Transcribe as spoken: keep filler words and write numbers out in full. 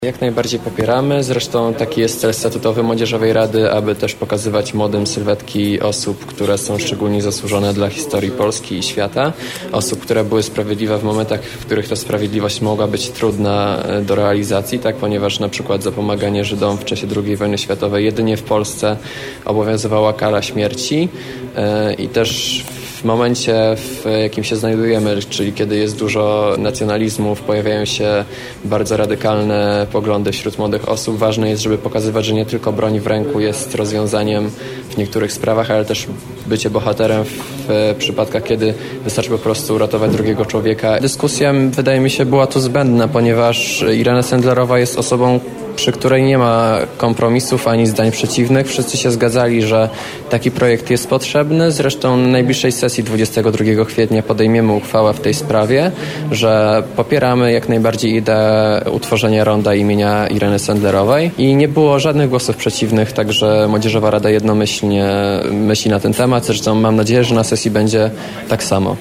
Jak najbardziej popieramy, zresztą taki jest cel statutowy Młodzieżowej Rady, aby też pokazywać młodym sylwetki osób, które są szczególnie zasłużone dla historii Polski i świata, osób, które były sprawiedliwe w momentach, w których ta sprawiedliwość mogła być trudna do realizacji, tak, ponieważ na przykład za pomaganie Żydom w czasie drugiej wojny światowej jedynie w Polsce obowiązywała kara śmierci i też w momencie, w jakim się znajdujemy, czyli kiedy jest dużo nacjonalizmów, pojawiają się bardzo radykalne poglądy wśród młodych osób, ważne jest, żeby pokazywać, że nie tylko broń w ręku jest rozwiązaniem w niektórych sprawach, ale też bycie bohaterem w przypadkach, kiedy wystarczy po prostu uratować drugiego człowieka. Dyskusja, wydaje mi się, była tu zbędna, ponieważ Irena Sendlerowa jest osobą, przy której nie ma kompromisów ani zdań przeciwnych. Wszyscy się zgadzali, że taki projekt jest potrzebny. Zresztą na najbliższej sesji dwudziestego drugiego kwietnia podejmiemy uchwałę w tej sprawie, że popieramy jak najbardziej ideę utworzenia ronda imienia Ireny Sendlerowej i nie było żadnych głosów przeciwnych, także Młodzieżowa Rada jednomyślnie myśli na ten temat. Zresztą mam nadzieję, że na sesji będzie tak samo.